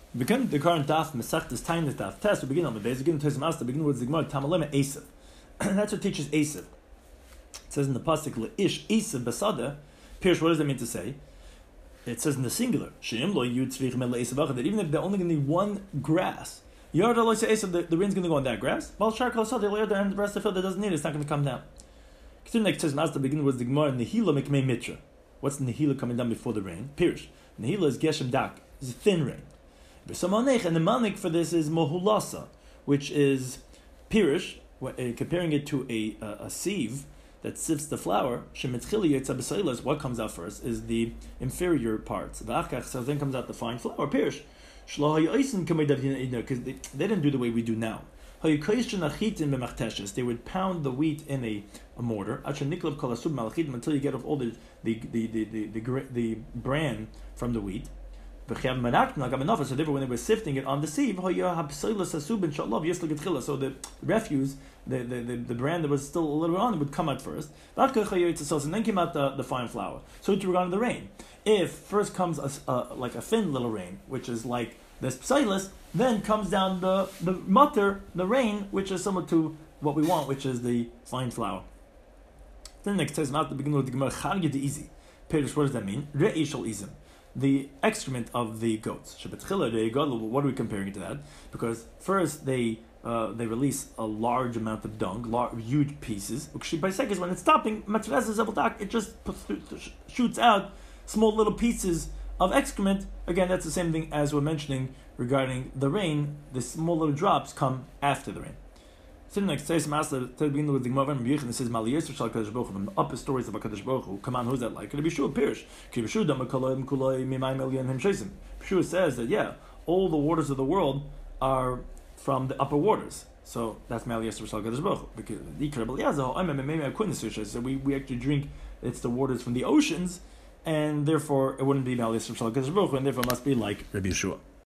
Begin the current daf Masechtas Tainis daf test. We begin on the base. Begin to Master. Begin with Zigmar Tamalema Esav. That's what teaches Esav. It says in the pasuk Leish Esav Basada. Pirish, what does that mean to say? It says in the singular Sheim Lo Yud Tzvich Mel Esav that even if they're only going to need one grass, Yard Lo Esav, the rain's going to go on that grass. Bal Shar Kol Sada and the rest of the field that doesn't need it's not going to come down. Continue next says Master. Begin with Zigmar Nehila Mekmei Mitra. What's Nehila coming down before the rain? Pirish. Nehila is Geshem Dak. It's a thin rain. And the manik for this is mohulasa, which is pirish, comparing it to a sieve that sifts the flour. What comes out first is the inferior parts. So then comes out the fine flour, pirish. Because they didn't do the way we do now. They would pound the wheat in a mortar until you get off all the bran from the wheat. So therefore, when they were sifting it on the sieve, so the refuse, the bran that was still a little bit on, it would come out first. And then came out the fine flour. So it's regarding the rain. If first comes like a thin little rain, which is like this psilus, then comes down the mutter, the rain, which is similar to what we want, which is the fine flour. Then next says, at the beginning of the Gemara, what does that mean? The excrement of the goats. What are we comparing it to that? Because first they release a large amount of dung, huge pieces. By seconds, when it's stopping, it just shoots out small little pieces of excrement. Again, that's the same thing as we're mentioning regarding the rain. The small little drops come after the rain. So next says Master to begin with the Gemara and it says Maliyos Shal Kadosh Baruch Hu, from the upper stories of Hakadosh Baruch Hu. Come on, who's that like? Could it be Shua Pirish? Could it be Shua Damakolay Kulay Mimai Million Him Shaisim? Shua says that all the waters of the world are from the upper waters. So that's Maliyos Shal Kadosh Baruch Hu. Because the Ikra B'Yazah, so we actually drink. It's the waters from the oceans, and therefore it wouldn't be Maliyos Shal Kadosh Baruch Hu, and therefore it must be like Rabbi Yeshua.